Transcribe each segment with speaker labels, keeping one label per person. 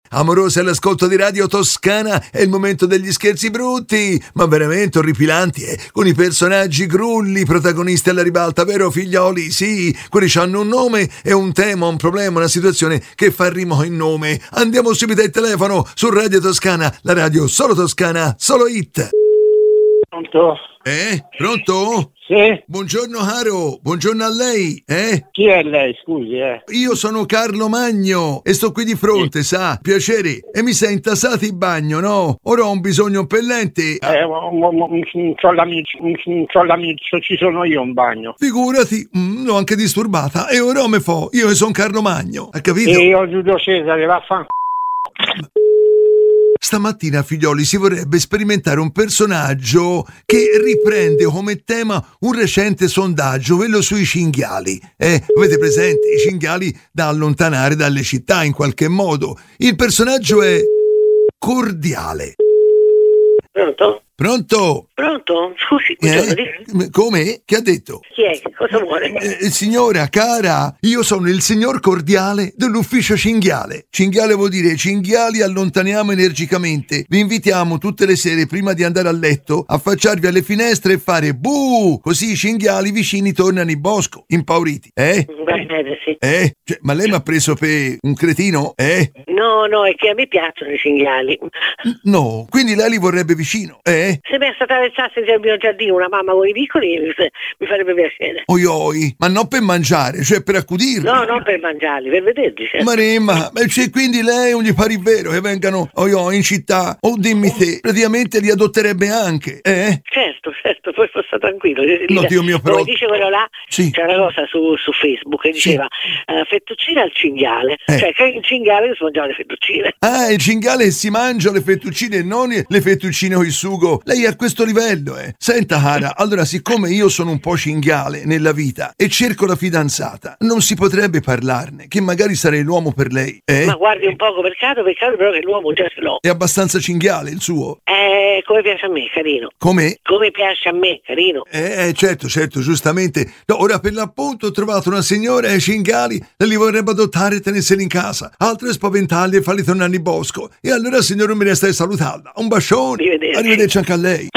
Speaker 1: Amorosa all'ascolto di Radio Toscana, è il momento degli scherzi brutti, ma veramente orripilanti, con i personaggi grulli, protagonisti alla ribalta, vero figlioli? Sì, quelli hanno un nome e un tema, un problema, una situazione che fa rimo in nome. Andiamo subito al telefono su Radio Toscana, la radio solo toscana, solo hit.
Speaker 2: Pronto?
Speaker 1: Pronto?
Speaker 2: Sì?
Speaker 1: Buongiorno caro, buongiorno a lei,
Speaker 2: Chi è lei, scusi,
Speaker 1: Io sono Carlo Magno e sto qui di fronte, sa, piacere. E mi sei intasato in bagno, no? Ora ho un bisogno impellente.
Speaker 2: Non c'ho l'amico, ci sono io in bagno.
Speaker 1: Figurati, l'ho anche disturbata. E ora me fo, io sono Carlo Magno, ha capito?
Speaker 2: E io Giulio Cesare, vaffanculo.
Speaker 1: Stamattina, figlioli, si vorrebbe sperimentare un personaggio che riprende come tema un recente sondaggio, quello sui cinghiali. Avete presente? I cinghiali da allontanare dalle città in qualche modo. Il personaggio è cordiale.
Speaker 3: Pronto?
Speaker 1: Pronto?
Speaker 3: Pronto? Scusi,
Speaker 1: Come? Che ha detto?
Speaker 3: chi è? Cosa vuole?
Speaker 1: Signora, cara, io sono il signor cordiale dell'ufficio cinghiale. Cinghiale vuol dire cinghiali allontaniamo energicamente. Vi invitiamo tutte le sere prima di andare a letto a affacciarvi alle finestre e fare buh! Così i cinghiali vicini tornano in bosco, impauriti.
Speaker 3: Bene, sì.
Speaker 1: Cioè, ma lei mi ha preso per un cretino?
Speaker 3: No, è che a me piacciono i cinghiali.
Speaker 1: No, quindi lei li vorrebbe vicino,
Speaker 3: Se mi attraversasse il mio giardino una mamma con i piccoli mi farebbe piacere.
Speaker 1: Oi, ma non per mangiare, cioè per accudirli.
Speaker 3: No, non per mangiarli, per vederli. Certo.
Speaker 1: Maremma, cioè, quindi lei non gli pare vero che vengano in città? O dimmi te, praticamente li adotterebbe anche,
Speaker 3: Certo, poi sta tranquillo.
Speaker 1: No, Dio mio, però...
Speaker 3: Come dice quello là,
Speaker 1: sì.
Speaker 3: c'è una cosa su Facebook che diceva fettuccine al cinghiale, cioè che il cinghiale si mangiava le fettuccine.
Speaker 1: Ah, il cinghiale si mangia le fettuccine e non le fettuccine con il sugo. Lei è a questo livello, Senta, cara, allora siccome io sono un po' cinghiale nella vita e cerco la fidanzata, non si potrebbe parlarne, che magari sarei l'uomo per lei,
Speaker 3: Ma guardi un poco, peccato però che l'uomo già ce l'ho.
Speaker 1: È abbastanza cinghiale il suo?
Speaker 3: Come piace a me, carino.
Speaker 1: Come?
Speaker 3: Come piace a me, carino.
Speaker 1: Certo, giustamente. No, ora per l'appunto ho trovato una signora ai cinghiali e li vorrebbe adottare e tenerseli in casa, altre spaventarli e farli tornare in bosco. E allora, signore, mi resta di salutarla. Un bacione. Arrivederci anche a lei.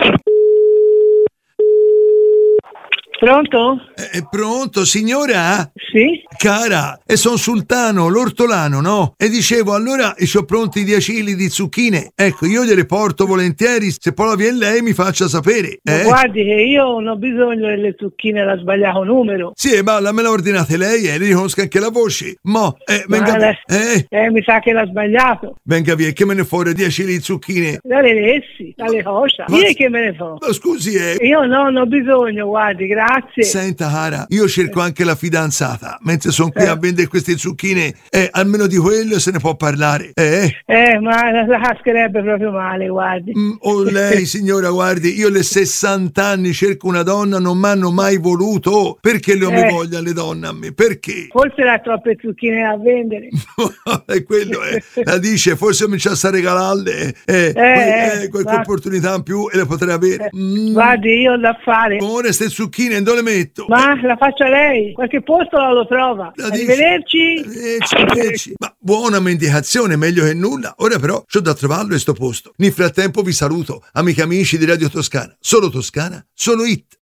Speaker 2: Pronto?
Speaker 1: Pronto, signora?
Speaker 2: Sì?
Speaker 1: Cara, e son Sultano, l'ortolano, no? E dicevo, allora ho pronti 10 chili di zucchine. Ecco, io gliele porto volentieri, se poi viene lei mi faccia sapere.
Speaker 2: Ma guardi che io non ho bisogno delle zucchine alla sbagliato numero.
Speaker 1: Sì, ma me la ordinate lei, le riconosco anche la voce. Venga via.
Speaker 2: Mi sa che l'ha sbagliato.
Speaker 1: Venga via, che me ne fuori 10 chili di zucchine?
Speaker 2: Dalle lessi, dalle cosce. Dire che me ne fa.
Speaker 1: Ma scusi,
Speaker 2: Io non ho bisogno, guardi, grazie.
Speaker 1: Senta, cara, io cerco anche la fidanzata. Mentre sono qui a vendere queste zucchine, almeno di quello se ne può parlare.
Speaker 2: Ma la cascherebbe proprio male, guardi.
Speaker 1: Lei, signora, guardi, io alle 60 anni cerco una donna, non mi hanno mai voluto. Perché le ho mi voglia le donne a me? Perché?
Speaker 2: Forse ha troppe zucchine da vendere.
Speaker 1: E quello la dice, forse cominciasse a regalarle qualche opportunità in più e le potrei avere.
Speaker 2: Guardi, io ho da fare.
Speaker 1: Ora ste zucchine dove le metto?
Speaker 2: Ma la faccia lei, qualche posto lo trova. Arrivederci.
Speaker 1: Ma buona mendicazione, meglio che nulla. Ora però c'ho da trovarlo e sto posto. Nel frattempo vi saluto, amiche e amici di Radio Toscana. Solo Toscana, solo hit.